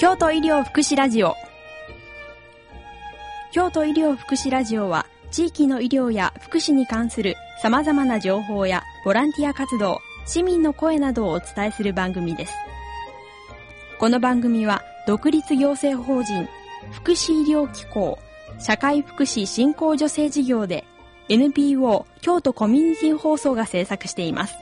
京都医療福祉ラジオ。京都医療福祉ラジオは地域の医療や福祉に関するさまざまな情報やボランティア活動、市民の声などをお伝えする番組です。この番組は独立行政法人福祉医療機構社会福祉振興助成事業で NPO 京都コミュニティ放送が制作しています。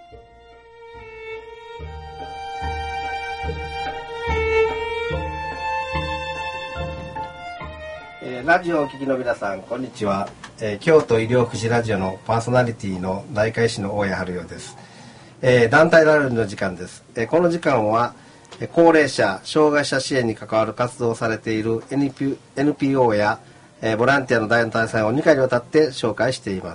ラジオをお聞きの皆さん、こんにちは。京都医療福祉ラジオのパーソナリティの内科医師の大谷春代です。団体ラジオの時間です。この時間は高齢者、障害者支援に関わる活動をされている NPO やボランティアの団体さんを2回にわたって紹介しています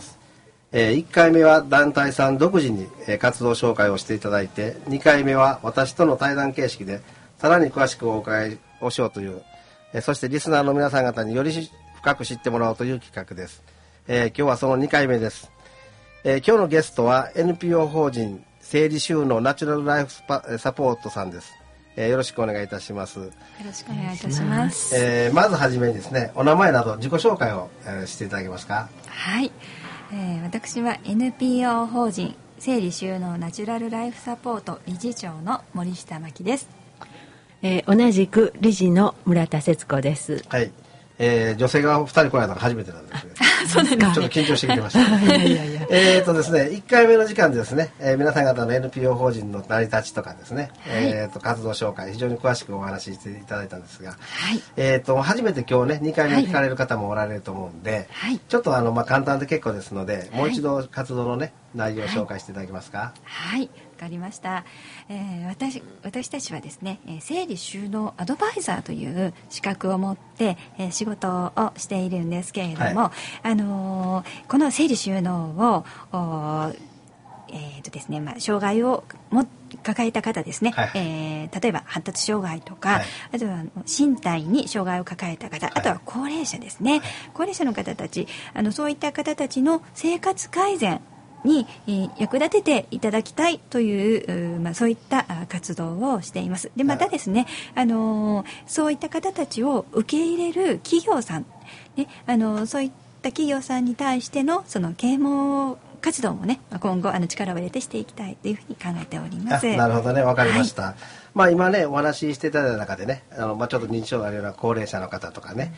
。1回目は団体さん独自に活動紹介をしていただいて、2回目は私との対談形式でさらに詳しくお伺いをしようという、そしてリスナーの皆さん方により深く知ってもらおうという企画です。今日はその2回目です。今日のゲストは NPO 法人生理収納ナチュラルライフサポートさんです。よろしくお願いいたします。よろしくお願いいたします。 まずはじめにですね、お名前など自己紹介を、していただけますか。 はい、私は NPO 法人生理収納ナチュラルライフサポート理事長の森下真希です。 同じく理事の村田節子です。 はい。女性が2人来られたのが初めてなんですけどそうなんですね、 ちょっと緊張してきてましたですね、1回目の時間でですね、皆さん方の NPO 法人の成り立ちとかですね、はい、活動紹介非常に詳しくお話ししていただいたんですが、はい、初めて今日ね2回目聞かれる方もおられると思うんで、はい、ちょっと簡単で結構ですので、もう一度活動のね内容を紹介していただけますか。 はい、わかりました。私たちはですね、整理収納アドバイザーという資格を持って、仕事をしているんですけれども、はい、この整理収納をですね、障害を抱えた方ですね、はい、例えば発達障害とか、はい、あとは身体に障害を抱えた方、はい、あとは高齢者ですね、はい、高齢者の方たち、そういった方たちの生活改善に役立てていただきたいという、そういった活動をしています。でまたですね、そういった方たちを受け入れる企業さん、ね、そういった企業さんに対してのその啓蒙活動もね、今後力を入れてしていきたいというふうに考えております。 なるほどね、わかりました。はい、今ねお話ししていただいた中でね、ちょっと認知症があるような高齢者の方とかね、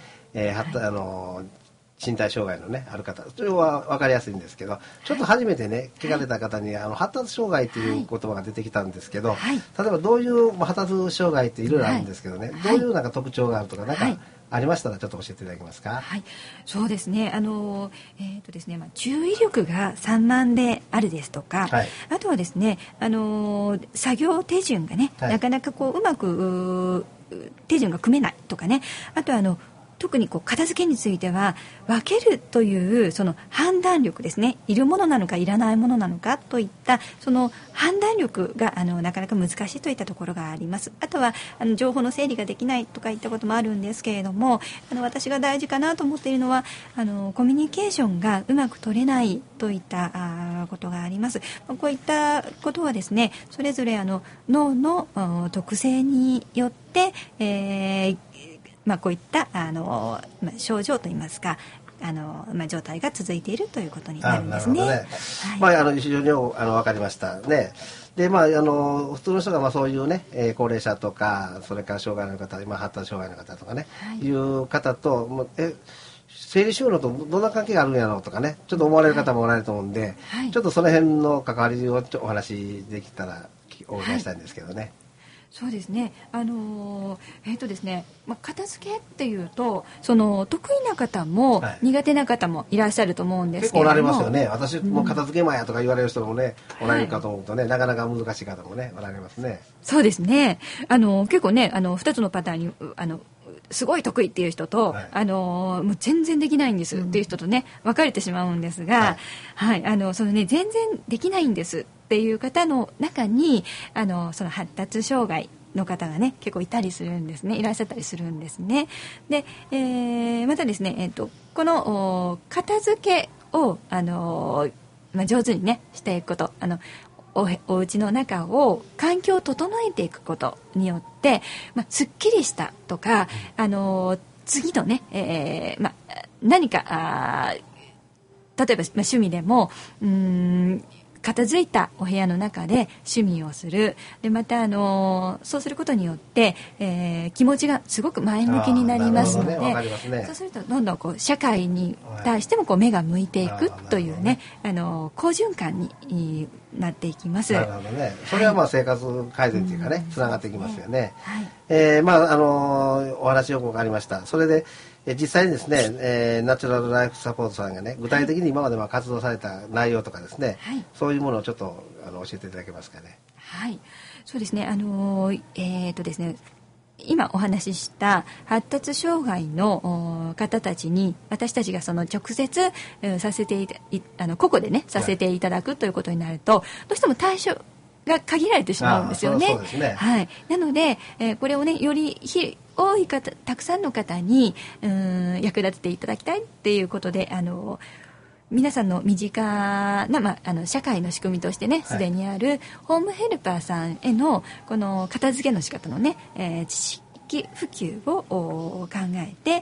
身体障害のねある方、それは分かりやすいんですけど、ちょっと初めてね聞かれた方に発達障害という言葉が出てきたんですけど、はい、例えばどういう発達障害っていろいろあるんですけどね、はい、どういうなんか特徴があるとかなんかありましたらちょっと教えていただけますか。 はい、そうですね、ですね、注意力が散漫であるですとか、はい、あとはですね、作業手順がね、はい、なかなかうまく手順が組めないとかね、あとは特に片付けについては分けるというその判断力ですね、いるものなのかいらないものなのかといったその判断力がなかなか難しいといったところがあります。あとは情報の整理ができないとかいったこともあるんですけれども、私が大事かなと思っているのはコミュニケーションがうまく取れないといったことがあります。こういったことはですね、それぞれ脳の特性によって、こういった症状といいますか状態が続いているということになるんですね。 はい、非常に分かりましたね。で普通の人がそういうね、高齢者とかそれから障害の方、発達障害の方とかね、はい、いう方と生理収納とどんな関係があるんやろうとかね、ちょっと思われる方もおられると思うんで、はい、ちょっとその辺の関わりをお話できたらお伺いしたいんですけどね。はい、 そうですね、ですね、片付けっていうとその得意な方も苦手な方もいらっしゃると思うんですけれども、 結構おられますよね。私も片付けマンやとか言われる人もね、おられるかと思うとね、なかなか難しい方もねおられますね。 そうですね、結構ね2つのパターンにすごい得意っていう人と、はい、もう全然できないんですっていう人とね、分かれてしまうんですが、はいはい、そのね全然できないんですっていう方の中にその発達障害の方がね結構いたりするんですね、いらっしゃったりするんですね。で、またですね、この片付けを上手にねしていくこと、 お家の中を環境を整えていくことによって、すっきりしたとか、次のね、何か例えば、趣味でも片付いたお部屋の中で趣味をする。でまたそうすることによって、気持ちがすごく前向きになりますので、そうするとどんどんこう社会に対してもこう目が向いていくというね、好循環になっていきます。 なるほどね。それは生活改善というかね、つながっていきますよね。お話よくわかりました。それで実際にですね、ナチュラルライフサポートさんがね、具体的に今まで活動された内容とかですね、そういうものをちょっと教えていただけますかね。 はい、そうですね。ですね、今お話しした発達障害の方たちに私たちがその直接させて個々でねさせていただくということになると、どうしても対象が限られてしまうんですよね。 そうですね。 はい。なので、これをねより多い方、たくさんの方に役立てていただきたいっていうことで、皆さんの身近な、社会の仕組みとしてねすでにあるホームヘルパーさんへのこの片付けの仕方のね、知識普及を考えて、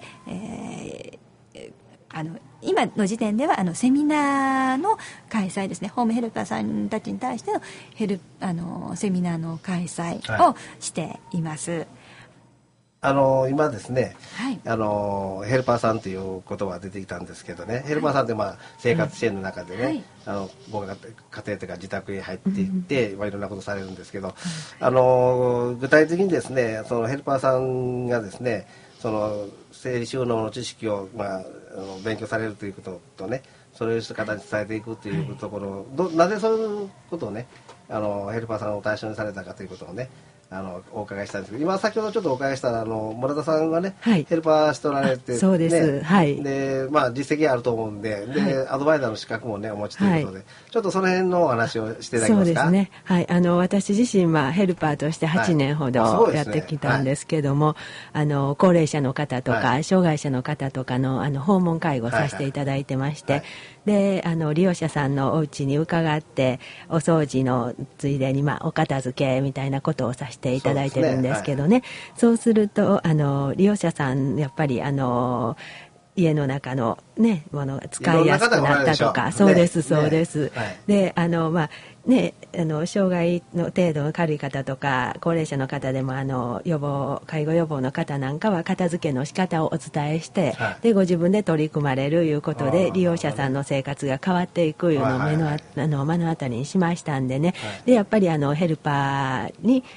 今の時点ではセミナーの開催ですね。ホームヘルパーさんたちに対してのセミナーの開催をしています。 今ですね、ヘルパーさんという言葉が出てきたんですけどね、ヘルパーさんって生活支援の中でね、ご家庭というか自宅に入っていって、いろんなことされるんですけど、具体的にですね、そのヘルパーさんがですね、その整理収納の知識を、勉強されるということとね、そういう方に伝えていくというところ、なぜそういうことをね、ヘルパーさんを対象にされたかということをね、お伺いしたんですけど、今先ほどちょっとお伺いしたら村田さんがね、ヘルパーしておられて、 そうです、 で実績あると思うんで、アドバイザーの資格もねお持ちということで、ちょっとその辺のお話をしていただけますか。 そうですね、私自身はヘルパーとして8年ほどやってきたんですけども、高齢者の方とか、障害者の方とかの訪問介護させていただいてまして、で利用者さんのお家に伺ってお掃除のついでにお片付けみたいなことをさせていただいてるんですけどね、そうすると利用者さんやっぱり家の中のねものが使いやすくなったとか、そうですそうです、で障害の程度の軽い方とか高齢者の方でも介護予防の方なんかは片付けの仕方をお伝えして、でご自分で取り組まれるいうことで利用者さんの生活が変わっていくいうのを目の当たりにしましたんでね、でやっぱりヘルパ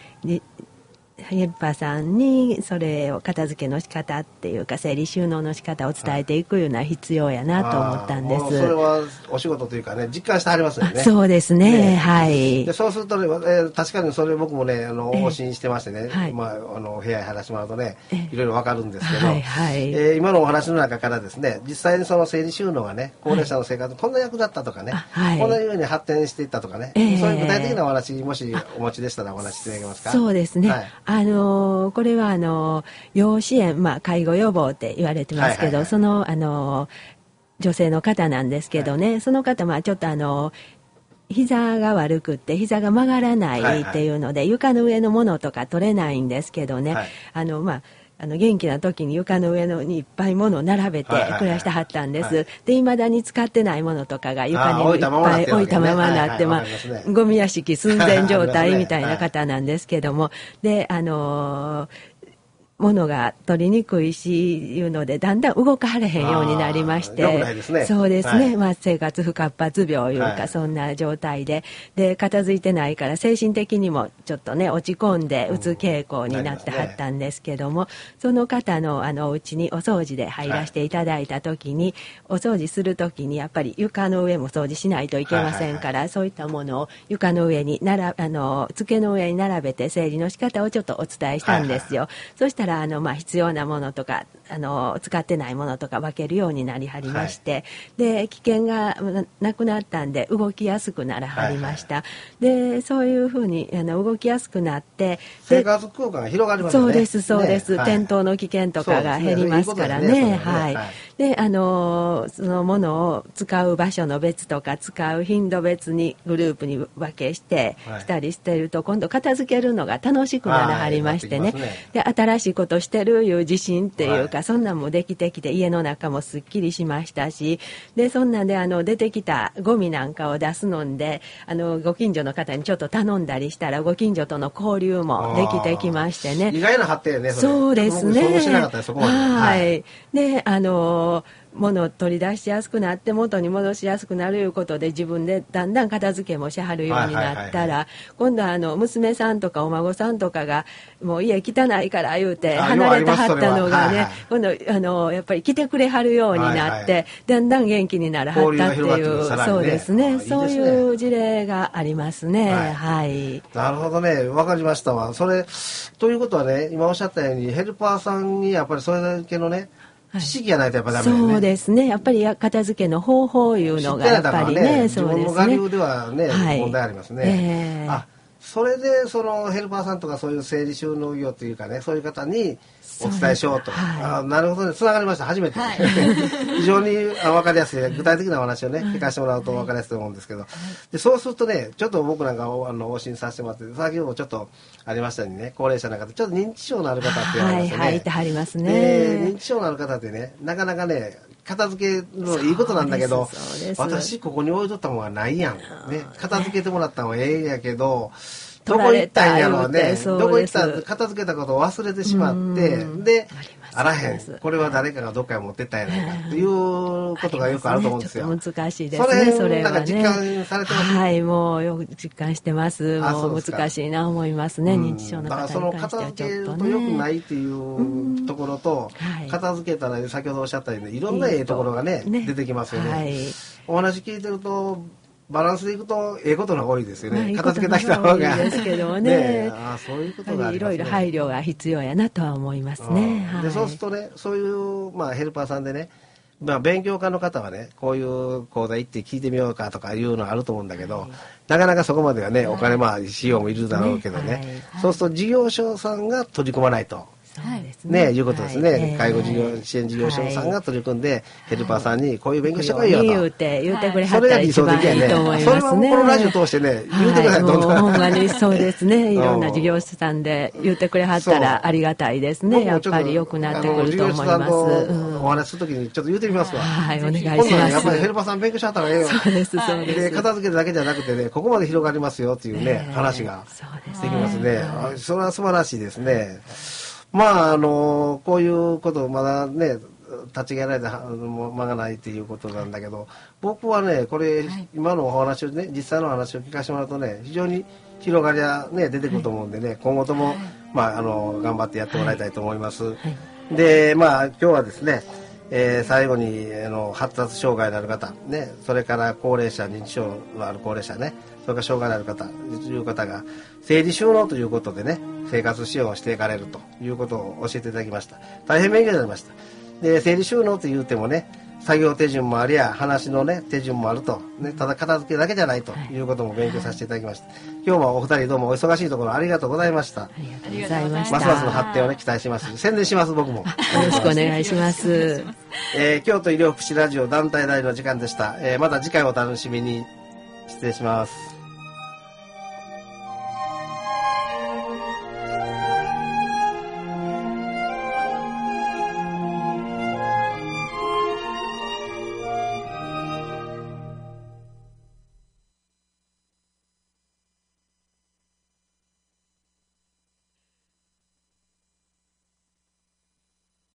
ーさんにそれを片付けの仕方っていうか整理収納の仕方を伝えていくような必要やなと思ったんです。 それはお仕事というかね実感してはりますよね。 そうですね、はい。 でそうするとね、確かにそれ僕もね往診してましてね、部屋に話してもらうとねいろいろわかるんですけど、今のお話の中からですね、実際にその整理収納がね高齢者の生活にこんな役立ったとかね、こんなように発展していったとかね、そういう具体的なお話もしお持ちでしたらお話しいただけますか。 そうですね、これは要支援、介護予防って言われてますけど、その女性の方なんですけどね、その方ちょっと膝が悪くって膝が曲がらないっていうので、床の上のものとか取れないんですけどね、元気な時に床の上にいっぱいものを並べて暮らしてはったんです。で未だに使ってないものとかが床にいっぱい置いたままになって、ゴミ屋敷寸前状態みたいな方なんですけども、で物が取りにくいしいうのでだんだん動かれへんようになりまして、そうですね、生活不活発病いうか、そんな状態で片付いてないから精神的にもちょっとね落ち込んでうつ傾向になってはったんですけども、その方のお家にお掃除で入らせていただいた時に、お掃除する時にやっぱり床の上も掃除しないといけませんから、そういったものを床の上に机の上に並べて整理の仕方をちょっとお伝えしたんですよ。そしたら必要なものとか使ってないものとか分けるようになりはりまして、で危険がなくなったんで動きやすくならはりました、でそういうふうに動きやすくなって生活空間が広がりますよね。 そうですそうです、転倒の危険とかが減りますからね。 でそのものを使う場所の別とか使う頻度別にグループに分けしてしたりしてると、今度片付けるのが楽しくならはりましてね、で新しいことしてるいう自信っていうか、そんなんもできてきて家の中もすっきりしましたし、でそんなんで出てきたゴミなんかを出すのでご近所の方にちょっと頼んだりしたらご近所との交流もできてきましてね。 意外な発展ね。 そうですね。 想像しなかったそこまで。 はい。で物を取り出しやすくなって元に戻しやすくなるいうことで自分でだんだん片付けもしはるようになったら、今度は娘さんとかお孫さんとかがもう家汚いから言うて離れてはったのがね、今度やっぱり来てくれはるようになって、だんだん元気にならはったっていう、そうですね、そういう事例がありますね。はい。 なるほどね、わかりましたわ。それということはね、今おっしゃったようにヘルパーさんにやっぱりそれだけのね知識がないとやっぱダメだよね。 そうですね。やっぱり片付けの方法いうのがやっぱりね、 自分の我流ではね、問題ありますね。それでそのヘルパーさんとかそういう整理収納業というかね、そういう方にお伝えしようと。なるほどね、つながりました。初めて。非常に分かりやすい具体的なお話をね聞かせてもらうと分かりやすいと思うんですけど、でそうするとね、ちょっと僕なんか往診させてもらって、先ほどもちょっとありましたようにね、高齢者の方、ちょっと認知症のある方って言われますよね。 いてはりますね。 認知症のある方ってね、なかなかね片付けのいいことなんだけど、私ここに置いとったものがないやん、ね、片付けてもらったのはええんやけど、どこ行ったんやろうね、どこ行ったん、片付けたことを忘れてしまって、であらへん、これは誰かがどっかへ持ってったんやないかっていうことがよくあると思うんですよ。 難しいですね。それはね。 なんか実感されてます？ はい、もうよく実感してます。もう難しいな思いますね。認知症の方に関してはちょっとね。だからその片付けると良くないっていうところと、片付けたら先ほどおっしゃったようにいろんなええところがね出てきますよね。お話聞いてると。バランスでいくとええことの多いですよね。片付けた人の方が。 ですけどね。 そういうことがありますね。 いろいろ配慮が必要やなとは思いますね。 でそうするとね、そういうヘルパーさんでね、勉強家の方はね、こういう講座行って聞いてみようかとかいうのあると思うんだけど、なかなかそこまではね、お金費用もいるだろうけどね、そうすると事業所さんが取り組まないと。ね、いうことですね。介護事業支援事業所さんが取り組んで、ヘルパーさんにこういう勉強してこいよと。 言うてくれはったら一番いいと思いますね。 それはこのラジオ通してね、言うてください。 もうほんまにそうですね。いろんな事業者さんで言ってくれはったらありがたいですね。やっぱり良くなってくると思います。 お話するときにちょっと言うてみますわ。 はい、お願いします。 やっぱりヘルパーさん勉強しはったらええよ。 そうです、そうです。 で、片付けだけじゃなくてね、ここまで広がりますよっていうね、話ができますね。それは素晴らしいですね。こういうことまだね立ち上げられた間がないっていうことなんだけど、僕はねこれ、今のお話をね、実際のお話を聞かせてもらうとね、非常に広がりがね出てくると思うんでね、今後とも頑張ってやってもらいたいと思います。で今日はですね、最後に発達障害のある方ね、それから高齢者、認知症のある高齢者ね、それから障害のある方という方が整理収納ということでね、生活支援をしていかれるということを教えていただきました。大変勉強になりました。で整理収納というてもね、作業手順もありゃ話のね手順もあると、ね、ただ片付けだけじゃないということも勉強させていただきました。今日もお二人どうもお忙しいところありがとうございました。 ありがとうございました。 ますますの発展をね期待します。宣伝します。僕もよろしくお願いします。 京都医療福祉ラジオ団体代の時間でした。また次回お楽しみに。失礼します。